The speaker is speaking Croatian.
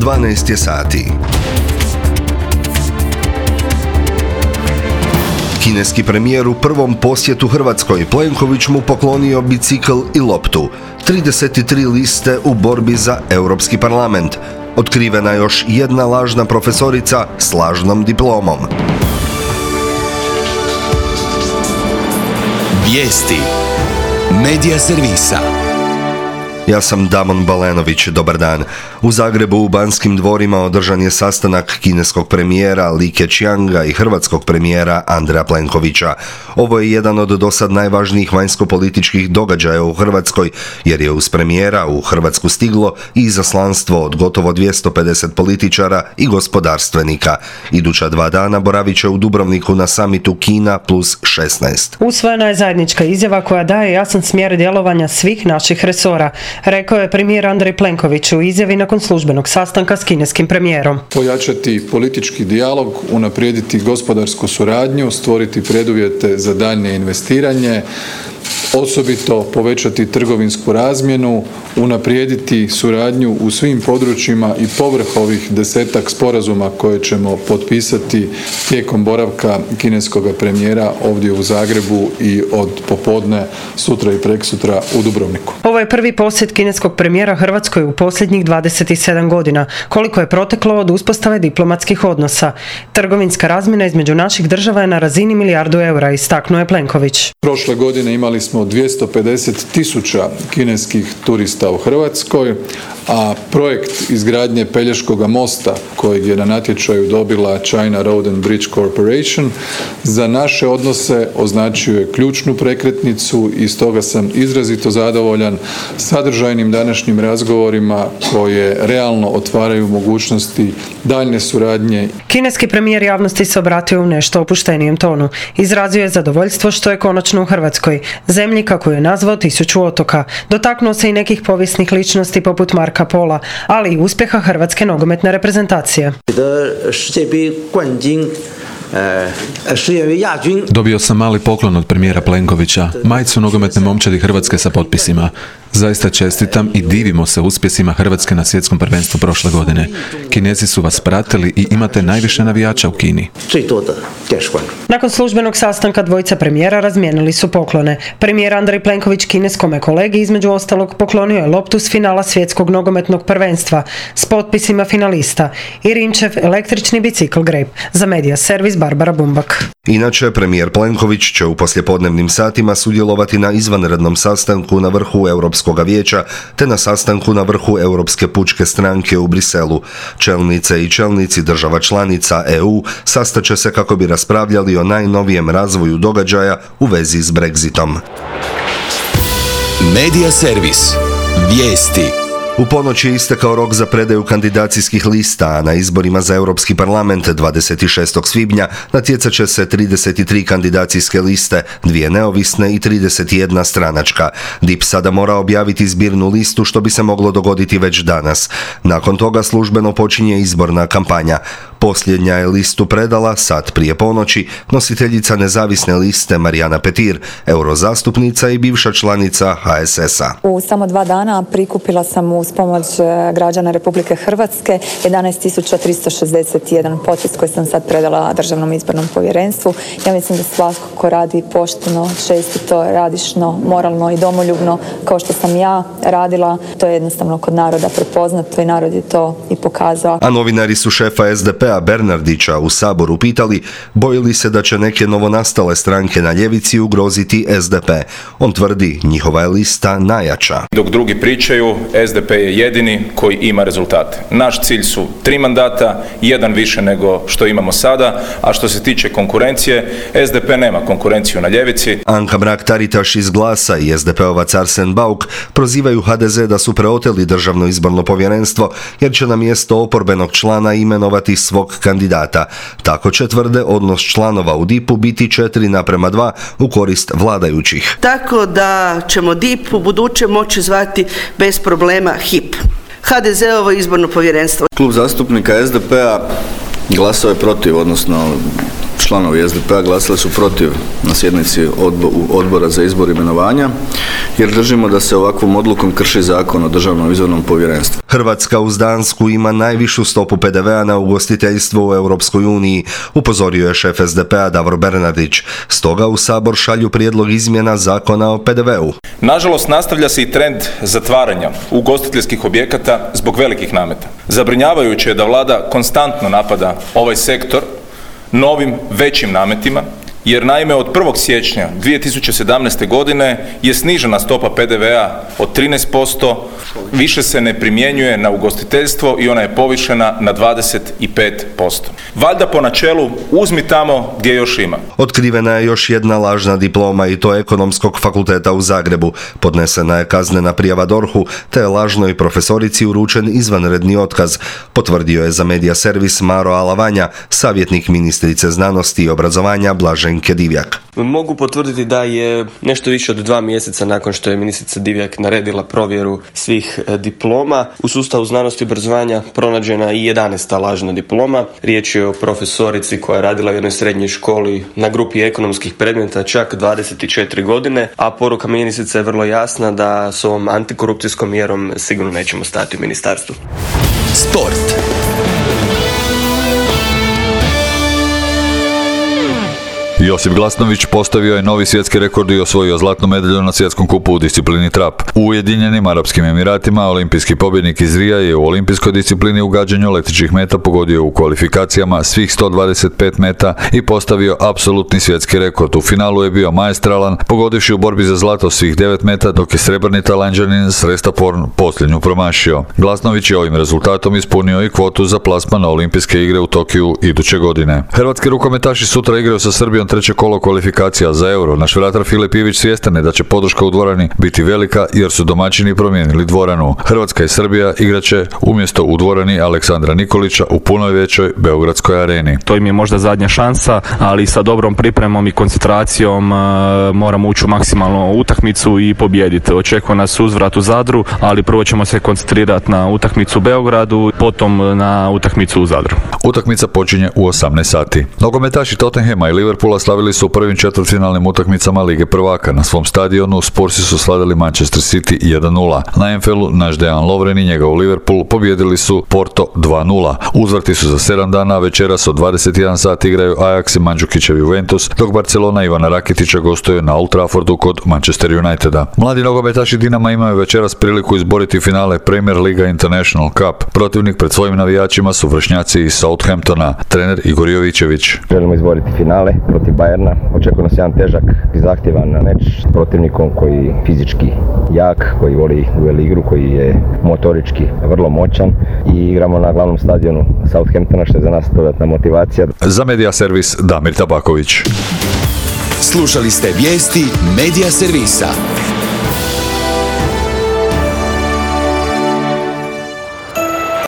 12 je sati. Kineski premijer u prvom posjetu Hrvatskoj, Plenković mu poklonio bicikl i loptu. 33 liste u borbi za Europski parlament. Otkrivena još jedna lažna profesorica s lažnom diplomom. Vijesti Medija servisa. Ja sam Damon Balenović, dobar dan. U Zagrebu u Banskim dvorima održan je sastanak kineskog premijera Li Keqianga i hrvatskog premijera Andreja Plenkovića. Ovo je jedan od dosad najvažnijih vanjskopolitičkih događaja u Hrvatskoj, jer je uz premijera u Hrvatsku stiglo i izaslanstvo od gotovo 250 političara i gospodarstvenika. Iduća 2 dana boravit će u Dubrovniku na samitu Kina plus 16. Usvojena je zajednička izjava koja daje jasan smjer djelovanja svih naših resora, rekao je premijer Andrej Plenković u izjavi nakon službenog sastanka s kineskim premijerom. Pojačati politički dijalog, unaprijediti gospodarsku suradnju, stvoriti preduvjete za daljnje investiranje, osobito povećati trgovinsku razmjenu, unaprijediti suradnju u svim područjima i povrh ovih 10-ak sporazuma koje ćemo potpisati tijekom boravka kineskog premijera ovdje u Zagrebu i od popodne sutra i preksutra u Dubrovniku. Ovo je prvi posjet kineskog premijera Hrvatskoj u posljednjih 27 godina, koliko je proteklo od uspostave diplomatskih odnosa. Trgovinska razmjena između naših država je na razini milijardu eura, istaknuo je Plenković. Prošle godine imali smo 250.000 kineskih turista u Hrvatskoj, a projekt izgradnje Pelješkoga mosta kojeg je na natječaju dobila China Road and Bridge Corporation za naše odnose označio je ključnu prekretnicu i stoga sam izrazito zadovoljan sadržajnim današnjim razgovorima koje realno otvaraju mogućnosti daljnje suradnje. Kineski premijer javnosti se obratio u nešto opuštenijem tonu. Izrazio je zadovoljstvo što je konačno u Hrvatskoj, zemlji kako je nazvao 1000 otoka. Dotaknuo se i nekih povijesnih ličnosti poput Marka Pola, ali i uspjeha hrvatske nogometne reprezentacije. Dobio sam mali poklon od premijera Plenkovića, majicu nogometne momčadi Hrvatske sa potpisima. Zaista čestitam i divimo se uspjesima Hrvatske na svjetskom prvenstvu prošle godine. Kinezi su vas pratili i imate najviše navijača u Kini. Nakon službenog sastanka dvojica premijera razmijenili su poklone. Premijer Andrej Plenković kineskome kolegi između ostalog poklonio je loptu s finala svjetskog nogometnog prvenstva s potpisima finalista i Rinčev električni bicikl Grape. Za Medija servis Barbara Bumbak. Inače, premijer Plenković će u poslijepodnevnim satima sudjelovati na izvanrednom sastanku na vrhu Europskog vijeća te na sastanku na vrhu Europske pučke stranke u Briselu. Čelnice i čelnici država članica EU sastaće se kako bi raspravljali o najnovijem razvoju događaja u vezi s Brexitom. Medija servis. Vijesti. U ponoć je istekao rok za predaju kandidacijskih lista, a na izborima za Europski parlament 26. svibnja natjecat će se 33 kandidacijske liste, 2 neovisne i 31 stranačka. DIP sada mora objaviti zbirnu listu, što bi se moglo dogoditi već danas. Nakon toga službeno počinje izborna kampanja. Posljednja je listu predala sad prije ponoći nositeljica nezavisne liste Marijana Petir, eurozastupnica i bivša članica HSS-a. U samo 2 dana prikupila sam uz pomoć građana Republike Hrvatske 11.361 potpis koji sam sad predala Državnom izbornom povjerenstvu. Ja mislim da svatko ko radi pošteno, čestito, radišno, moralno i domoljubno kao što sam ja radila, to je jednostavno kod naroda prepoznato i narod je to i pokazao. A novinari su šefa SDP-a Bernardića u Saboru pitali boji li se da će neke novonastale stranke na ljevici ugroziti SDP. On tvrdi njihova je lista najjača. Dok drugi pričaju, SDP je jedini koji ima rezultate. Naš cilj su 3 mandata, 1 više nego što imamo sada, a što se tiče konkurencije, SDP nema konkurenciju na ljevici. Anka Mrak-Taritaš iz Glasa i SDP-ovac Arsen Bauk prozivaju HDZ da su preoteli Državno izborno povjerenstvo jer će na mjesto oporbenog člana imenovati svog kandidata. Tako će, tvrde, odnos članova u DIP-u biti 4:2 u korist vladajućih. Tako da ćemo DIP u buduće moći zvati bez problema HIP. HDZ-ovo izborno povjerenstvo. Klub zastupnika SDP-a glasao je protiv, odnosno članovi SDP-a glasali su protiv na sjednici odbora za izbor i imenovanja, jer držimo da se ovakvom odlukom krši zakon o Državnom izbornom povjerenstvu. Hrvatska uz Dansku ima najvišu stopu PDV-a na ugostiteljstvo u Europskoj uniji, upozorio je šef SDP-a Davor Bernardić. Stoga u Sabor šalju prijedlog izmjena zakona o PDV-u. Nažalost, nastavlja se i trend zatvaranja ugostiteljskih objekata zbog velikih nameta. Zabrinjavajuće je da vlada konstantno napada ovaj sektor novim većim nametima, jer naime od 1. siječnja 2017. godine je snižena stopa PDV-a od 13%, više se ne primjenjuje na ugostiteljstvo i ona je povišena na 25%. Valjda po načelu uzmi tamo gdje još ima. Otkrivena je još jedna lažna diploma i to Ekonomskog fakulteta u Zagrebu. Podnesena je kaznena prijava DORH-u te je lažnoj profesorici uručen izvanredni otkaz, potvrdio je za Medija servis Maro Alavanja, savjetnik ministrice znanosti i obrazovanja Blaženke Divjak. Mogu potvrditi da je nešto više od 2 mjeseca nakon što je ministrica Divjak naredila provjeru svih diploma, u sustavu znanosti i obrazovanja pronađena i 11. lažna diploma. Riječ je o profesorici koja je radila u jednoj srednjoj školi na grupi ekonomskih predmeta čak 24 godine, a poruka ministrice je vrlo jasna da s ovom antikorupcijskom mjerom sigurno nećemo stati u ministarstvu. Sport. Josip Glasnović postavio je novi svjetski rekord i osvojio zlatnu medalju na svjetskom kupu u disciplini trap. U Ujedinjenim Arapskim Emiratima olimpijski pobjednik iz Rija je u olimpijskoj disciplini u gađanju letećih meta pogodio u kvalifikacijama svih 125 meta i postavio apsolutni svjetski rekord. U finalu je bio maestralan, pogodivši u borbi za zlato svih 9 meta, dok je srebrni Talanđanin Srestaporn posljednju promašio. Glasnović je ovim rezultatom ispunio i kvotu za plasman na olimpijske igre u Tokiju iduće godine. Hrvatski rukometaši sutra igraju sa Srbijom treće kolo kvalifikacija za Euro. Naš vratar Filip Ivić svjestan je da će podrška u dvorani biti velika jer su domaćini promijenili dvoranu. Hrvatska i Srbija igraće umjesto u dvorani Aleksandra Nikolića u punoj većoj beogradskoj areni. To im je možda zadnja šansa, ali sa dobrom pripremom i koncentracijom moramo ući u maksimalnu utakmicu i pobijediti. Očekuje nas uzvrat u Zadru, ali prvo ćemo se koncentrirati na utakmicu u Beogradu, potom na utakmicu u Zadru. Utakmica počinje u 18 sati. Nogometaši Tottenhama i Liverpoola slavili su u prvim četvrtfinalnim utakmicama Lige prvaka. Na svom stadionu Spursi su slavili Manchester City 1-0. Na Anfieldu naš Dejan Lovren i njegov Liverpool pobijedili su Porto 2-0. Uzvrti su za 7 dana, večeras od 21 sat igraju Ajax i Mandžukićev Juventus, dok Barcelona Ivana Rakitića gostuje na Old Traffordu kod Manchester Uniteda. Mladi nogometaši Dinama imaju večeras priliku izboriti finale Premier Liga International Cup. Protivnik pred svojim navijačima su vršnjaci iz Southamptona, trener Igor Jovićević. Želimo izboriti finale protiv Bayerna. Očekuje nas jedan težak i zahtjevan meč s protivnikom koji je fizički jak, koji voli duel igru, koji je motorički vrlo moćan i igramo na glavnom stadionu Southamptona, što je za nas dodatna motivacija. Za Medija servis Damir Tabaković. Slušali ste vijesti Medija servisa.